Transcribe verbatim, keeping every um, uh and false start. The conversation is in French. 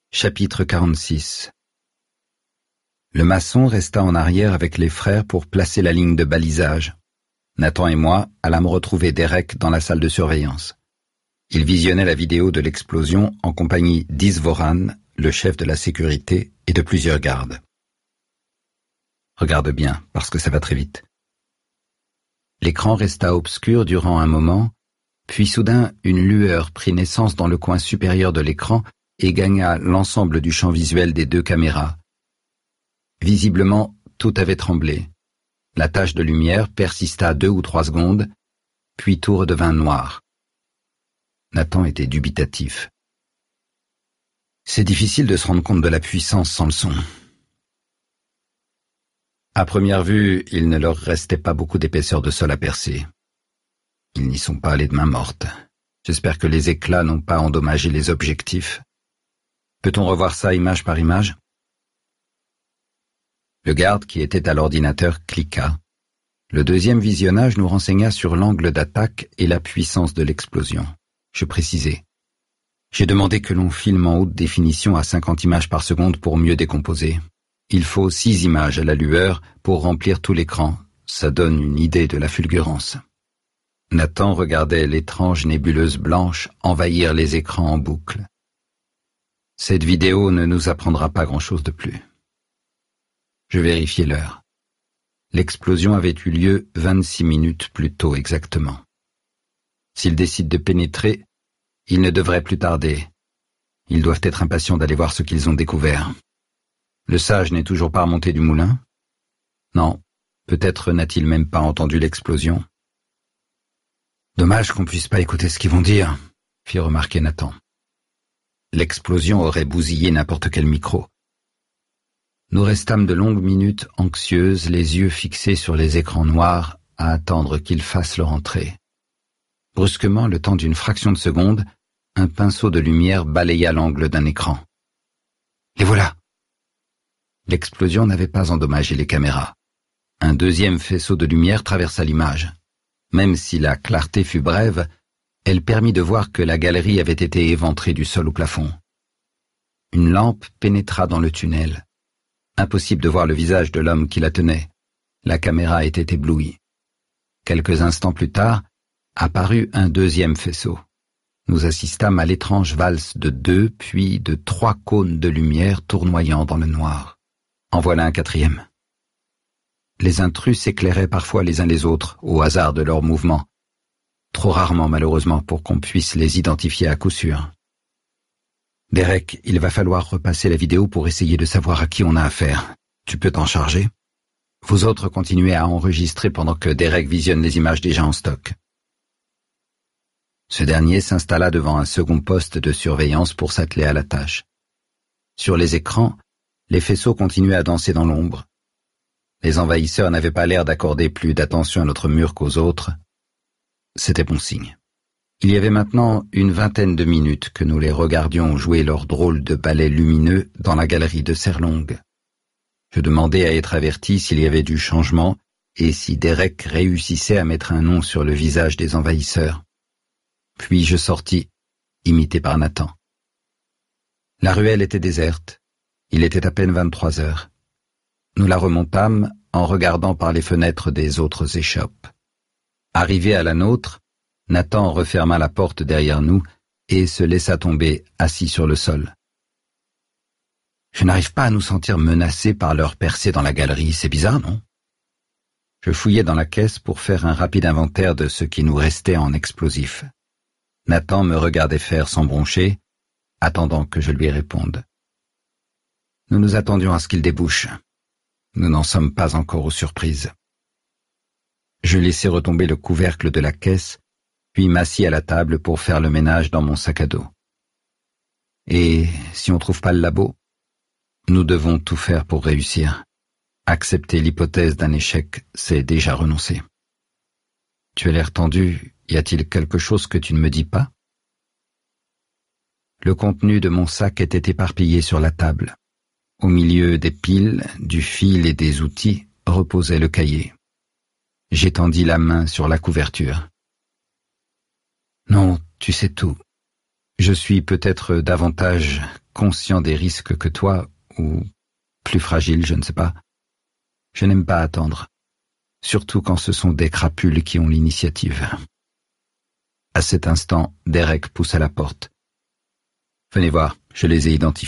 Chapitre quarante-six. Le maçon resta en arrière avec les frères pour placer la ligne de balisage. Nathan et moi allâmes retrouver Derek dans la salle de surveillance. Il visionnait la vidéo de l'explosion en compagnie d'Isvoran, le chef de la sécurité, et de plusieurs gardes. Regarde bien, parce que ça va très vite. L'écran resta obscur durant un moment, puis soudain une lueur prit naissance dans le coin supérieur de l'écran et gagna l'ensemble du champ visuel des deux caméras. Visiblement, tout avait tremblé. La tache de lumière persista deux ou trois secondes, puis tout redevint noir. Nathan était dubitatif. C'est difficile de se rendre compte de la puissance sans le son. À première vue, il ne leur restait pas beaucoup d'épaisseur de sol à percer. Ils n'y sont pas allés de main morte. J'espère que les éclats n'ont pas endommagé les objectifs. Peut-on revoir ça image par image? Le garde qui était à l'ordinateur cliqua. Le deuxième visionnage nous renseigna sur l'angle d'attaque et la puissance de l'explosion. Je précisai. J'ai demandé que l'on filme en haute définition à cinquante images par seconde pour mieux décomposer. Il faut six images à la lueur pour remplir tout l'écran. Ça donne une idée de la fulgurance. Nathan regardait l'étrange nébuleuse blanche envahir les écrans en boucle. Cette vidéo ne nous apprendra pas grand-chose de plus. Je vérifiai l'heure. L'explosion avait eu lieu vingt-six minutes plus tôt exactement. S'ils décident de pénétrer, ils ne devraient plus tarder. Ils doivent être impatients d'aller voir ce qu'ils ont découvert. Le sage n'est toujours pas remonté du moulin? Non, peut-être n'a-t-il même pas entendu l'explosion. Dommage qu'on puisse pas écouter ce qu'ils vont dire, fit remarquer Nathan. L'explosion aurait bousillé n'importe quel micro. Nous restâmes de longues minutes anxieuses, les yeux fixés sur les écrans noirs, à attendre qu'ils fassent leur entrée. Brusquement, le temps d'une fraction de seconde, un pinceau de lumière balaya l'angle d'un écran. Les voilà! L'explosion n'avait pas endommagé les caméras. Un deuxième faisceau de lumière traversa l'image. Même si la clarté fut brève, elle permit de voir que la galerie avait été éventrée du sol au plafond. Une lampe pénétra dans le tunnel. Impossible de voir le visage de l'homme qui la tenait. La caméra était éblouie. Quelques instants plus tard, apparut un deuxième faisceau. Nous assistâmes à l'étrange valse de deux, puis de trois cônes de lumière tournoyant dans le noir. En voilà un quatrième. Les intrus s'éclairaient parfois les uns les autres, au hasard de leurs mouvements. Trop rarement, malheureusement, pour qu'on puisse les identifier à coup sûr. Derek, il va falloir repasser la vidéo pour essayer de savoir à qui on a affaire. Tu peux t'en charger? Vous autres continuez à enregistrer pendant que Derek visionne les images déjà en stock. Ce dernier s'installa devant un second poste de surveillance pour s'atteler à la tâche. Sur les écrans, les faisceaux continuaient à danser dans l'ombre. Les envahisseurs n'avaient pas l'air d'accorder plus d'attention à notre mur qu'aux autres. C'était bon signe. Il y avait maintenant une vingtaine de minutes que nous les regardions jouer leur drôle de ballet lumineux dans la galerie de Serlong. Je demandai à être averti s'il y avait du changement et si Derek réussissait à mettre un nom sur le visage des envahisseurs. Puis je sortis, imité par Nathan. La ruelle était déserte. Il était à peine vingt-trois heures. Nous la remontâmes en regardant par les fenêtres des autres échoppes. Arrivé à la nôtre, Nathan referma la porte derrière nous et se laissa tomber assis sur le sol. Je n'arrive pas à nous sentir menacés par leur percée dans la galerie, c'est bizarre, non? Je fouillai dans la caisse pour faire un rapide inventaire de ce qui nous restait en explosifs. Nathan me regardait faire sans broncher, attendant que je lui réponde. Nous nous attendions à ce qu'il débouche. Nous n'en sommes pas encore aux surprises. Je laissai retomber le couvercle de la caisse, puis m'assis à la table pour faire le ménage dans mon sac à dos. Et si on trouve pas le labo, nous devons tout faire pour réussir. Accepter l'hypothèse d'un échec, c'est déjà renoncer. Tu as l'air tendu, y a-t-il quelque chose que tu ne me dis pas? Le contenu de mon sac était éparpillé sur la table. Au milieu des piles, du fil et des outils, reposait le cahier. J'étendis la main sur la couverture. Non, tu sais tout. Je suis peut-être davantage conscient des risques que toi, ou plus fragile, je ne sais pas. Je n'aime pas attendre, surtout quand ce sont des crapules qui ont l'initiative. À cet instant, Derek pousse à la porte. « Venez voir, je les ai identifiés. »